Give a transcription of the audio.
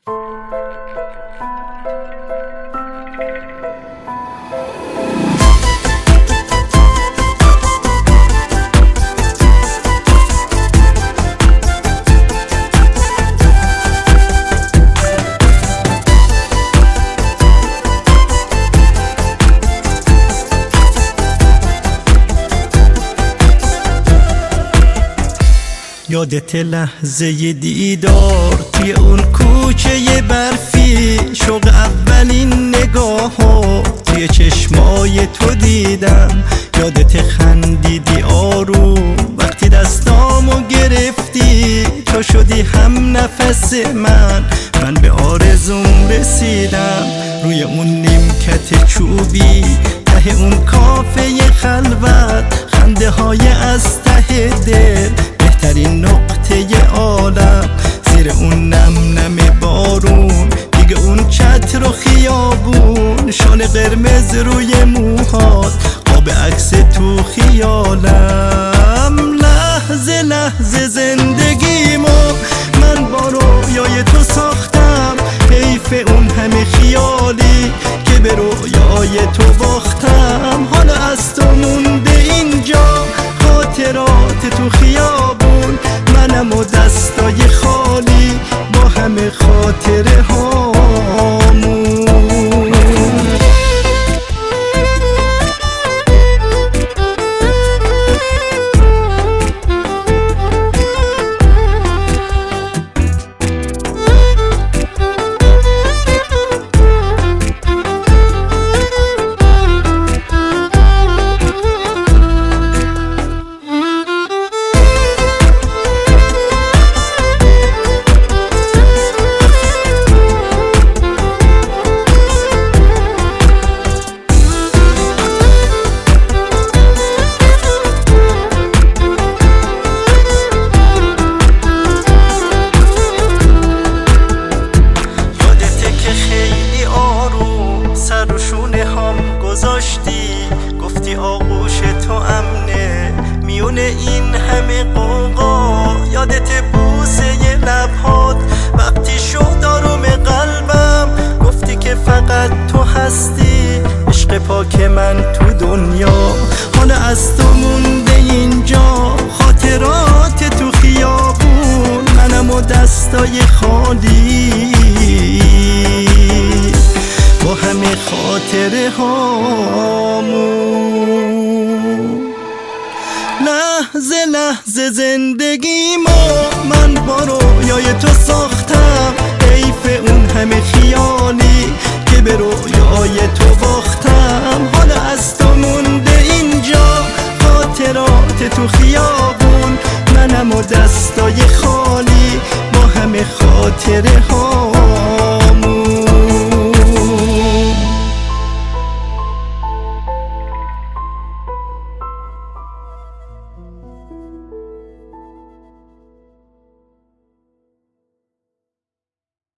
یادت لحظه دیدار توی اون کوچه برفی، شوق اولین نگاهو توی چشمای تو دیدم. یادت خندیدی آروم وقتی دستامو گرفتی، تو شدی هم نفس من به آرزوم رسیدم. روی اون نیمکت چوبی ته اون کافه خلوت، خنده های از ته دل بهترین نقطه عالم. زیر اون نم نم بارون، دیگه اون چتر و خیابون، شال قرمز روی موهات، قاب عکس تو خیالم. لحظه لحظه زندگیمو من با رویای تو ساختم، حیف اون همه خیالی که به رویای تو باختم. حالا از تو مونده اینجا خاطرات تو خیابون، منم و دستای خالی با همه خاطره هامون. گفتی آغوش تو امنه میون این همه قوقا. یادت بوسه لبهات وقتی شد آروم قلبم، گفتی که فقط تو هستی عشق پاک من تو دنیا. حالا از تو مونده اینجا خاطرات تو خیابون، منم و دستای خالی با همه خاطره هامون. لحظه لحظه زندگیمو من با رویای تو ساختم، حیف اون همه خیالی که به رویای تو باختم. حالا از تو مونده اینجا خاطرات تو خیابون، منم و دستای خالی با همه خاطره هامون.